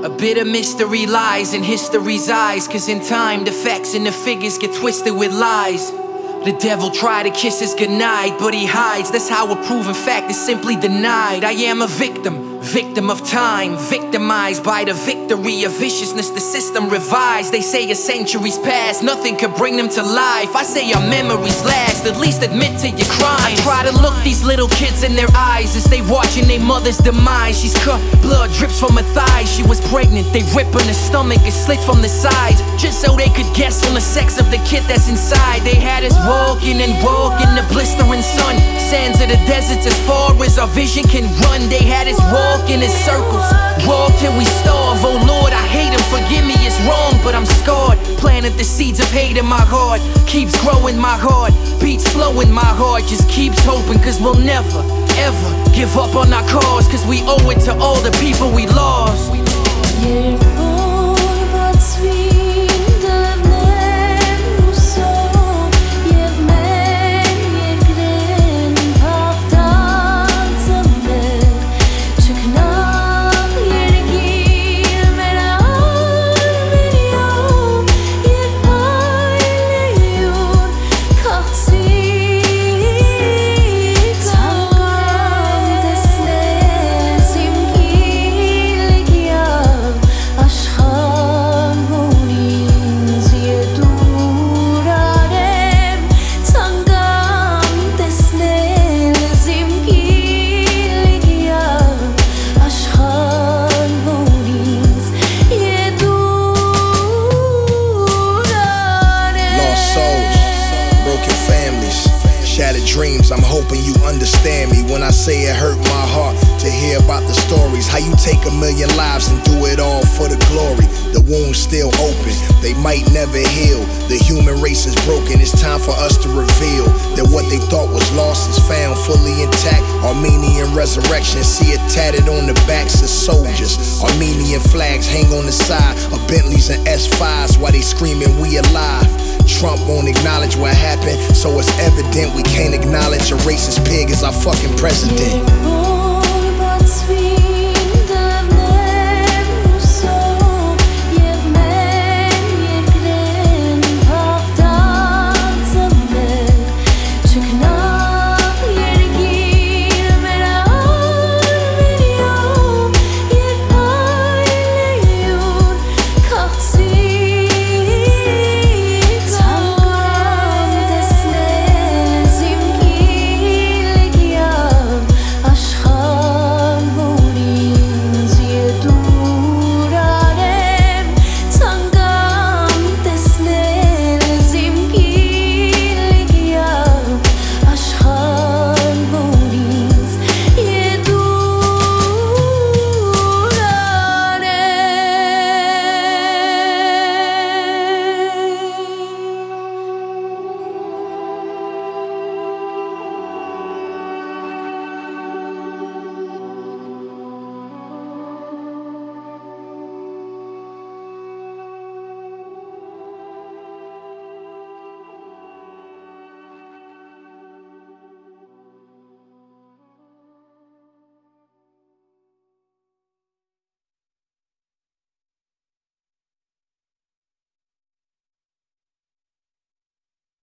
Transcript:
A bit of mystery lies in history's eyes, 'cause in time the facts and the figures get twisted with lies. The devil tried to kiss us goodnight, but he hides. That's how a proven fact is simply denied. I am a victim of time, victimized by the victory of viciousness the system revised. They say a century's past, nothing could bring them to life. I say our memories last, at least admit to your crimes. I try to look these little kids in their eyes as they watching their mother's demise. She's cut, blood drips from her thighs. She was pregnant, they rip on her stomach and slit from the sides, just so they could guess on the sex of the kid that's inside. They had us walking and walking the blistering sun, sands of the deserts as far as our vision can run. They had us walking in circles, walk till we starve. Oh Lord, I hate him, forgive me, it's wrong, but I'm scarred. Planted the seeds of hate in my heart, keeps growing my heart, beats slow in my heart, just keeps hoping, 'cause we'll never, ever give up on our cause, 'cause we owe it to all the people we lost. Shattered dreams, I'm hoping you understand me when I say it hurt my heart to hear about the stories. How you take a million lives and do it all for the glory. The wound's still open, they might never heal. The human race is broken, it's time for us to reveal that what they thought was lost is found fully intact. Armenian resurrection, see it tatted on the backs of soldiers. Armenian flags hang on the side of Bentleys and S5s while they screaming we alive. Trump won't acknowledge what happened, so it's evident we can't acknowledge a racist pig as our fucking president.